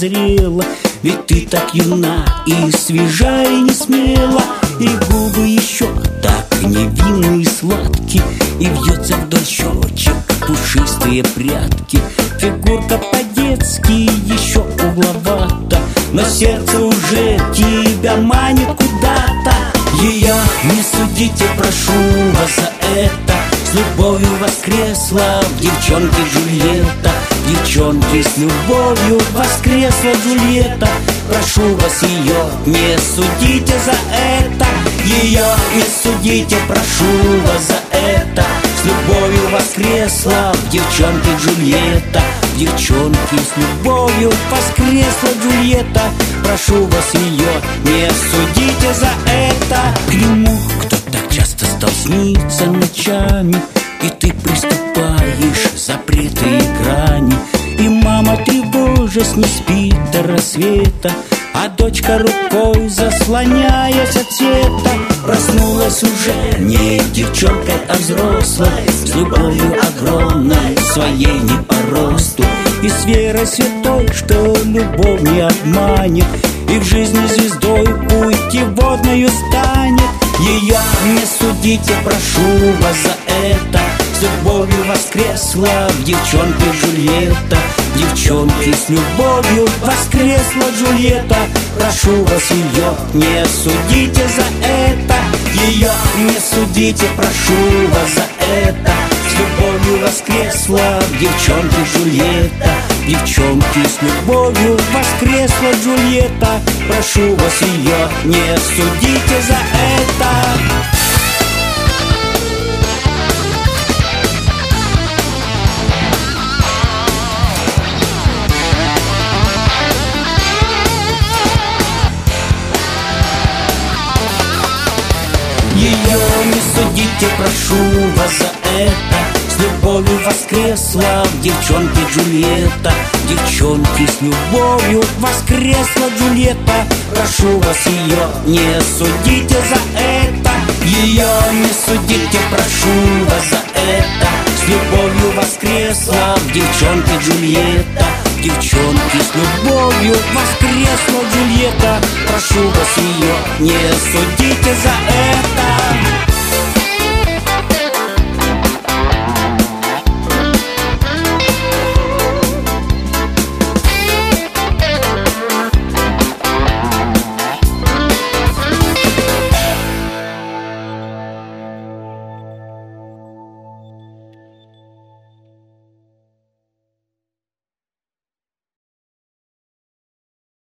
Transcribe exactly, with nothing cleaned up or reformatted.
созрела. Ведь ты так юна и свежа, и не смела, и губы еще так невинные и сладкие, и вьется вдоль щечек пушистые прядки. Фигурка по-детски еще угловата, но сердце уже тебя манит куда-то. Ее не судите, прошу вас за это. С любовью воскресла в девчонке Джульетта. Девчонки, с любовью воскресла Джульетта. Прошу вас, ее не судите за это. Ее не судите, прошу вас за это. С любовью воскресла в девчонке Джульетта. Девчонки, с любовью воскресла Джульетта. Прошу вас, ее не судите за это. К нему кто так часто стал сниться ночами, и ты приступаешь запреты и грани. И мама, тревожась, не спит до рассвета, а дочка рукой, заслоняясь от света, проснулась уже не девчонкой, а взрослой, с любовью огромной, своей не по росту, и с верой святой, что любовь не обманет, и в жизни звездой путеводною станет. Ее не судите, прошу вас за это. С любовью воскресла в девчонке Джульетта. Девчонки, с любовью воскресла Джульетта. Прошу вас, ее не судите за это. Ее не судите, прошу вас за это. С любовью воскресла в девчонке Джульетта. Девчонки, с любовью воскресла Джульетта. Прошу вас, ее не судите за это. Ее не судите, прошу вас за это. С любовью воскресла в девчонке Джульетта. Девчонки, с любовью воскресла Джульетта. Прошу вас, ее не судите за это. Ее не судите, прошу вас за это. С любовью воскресла в девчонке Джульетта. Девчонки, с любовью воскресла Джульетта. Прошу вас, ее не судите за это.